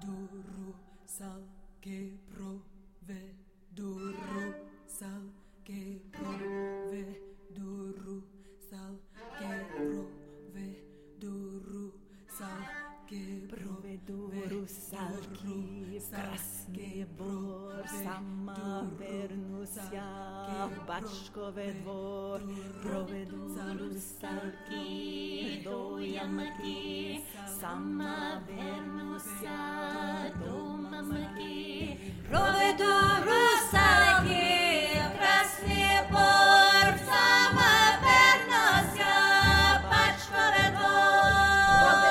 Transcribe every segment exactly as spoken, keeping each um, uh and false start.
duru sal che prove duru sal che prove duru sal che prove duru sal che prove duru sal che krasne bor sama vernusia bačkove dvor prove duru sal ki dojamki sama vernusia domamki prove duru sal ki krasne bor sama vernusia bačkove dvor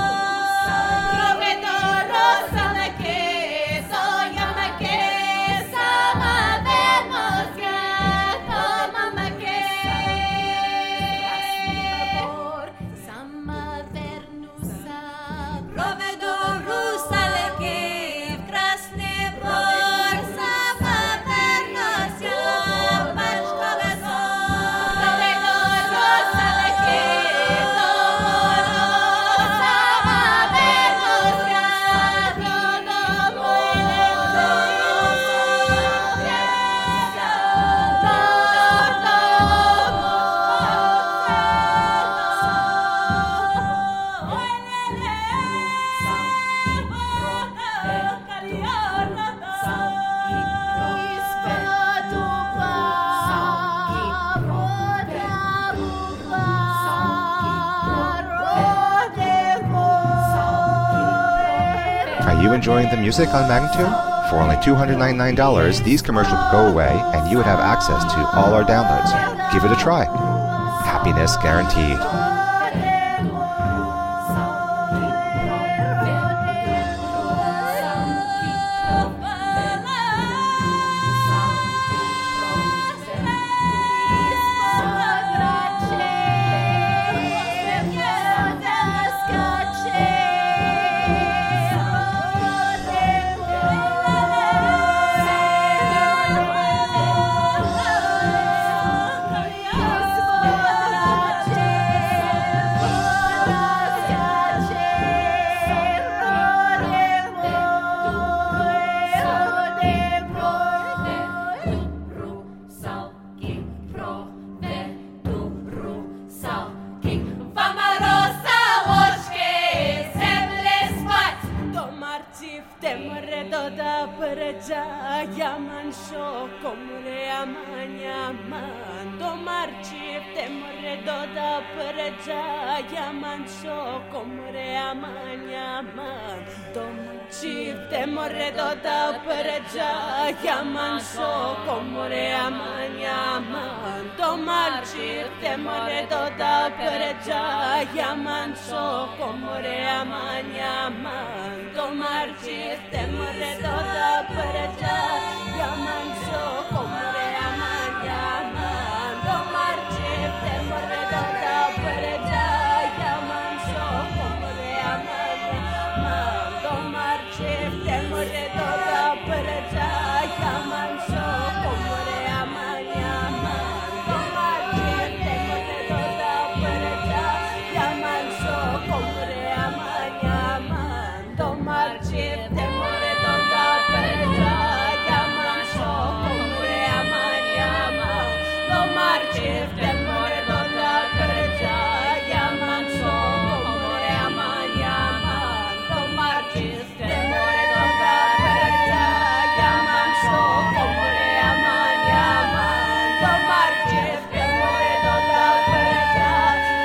Are you enjoying the music on Magnitude? For only two hundred ninety-nine dollars, these commercials would go away and you would have access to all our downloads. Give it a try. Happiness guaranteed.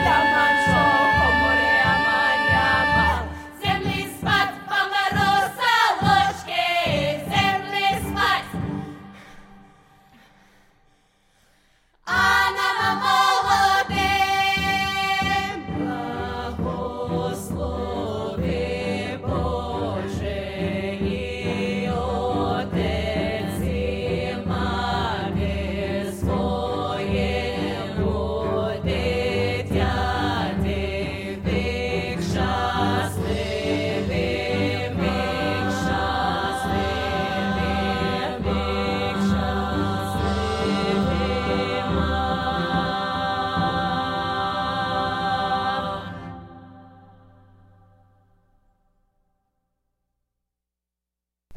Землі спад, помороса.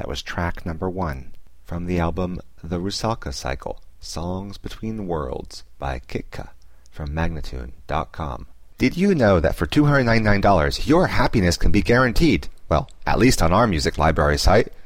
That was track number one from the album The Rusalka Cycle, Songs Between Worlds by Kitka from Magnatune dot com. Did you know that for two hundred ninety-nine dollars your happiness can be guaranteed? Well, at least on our music library site.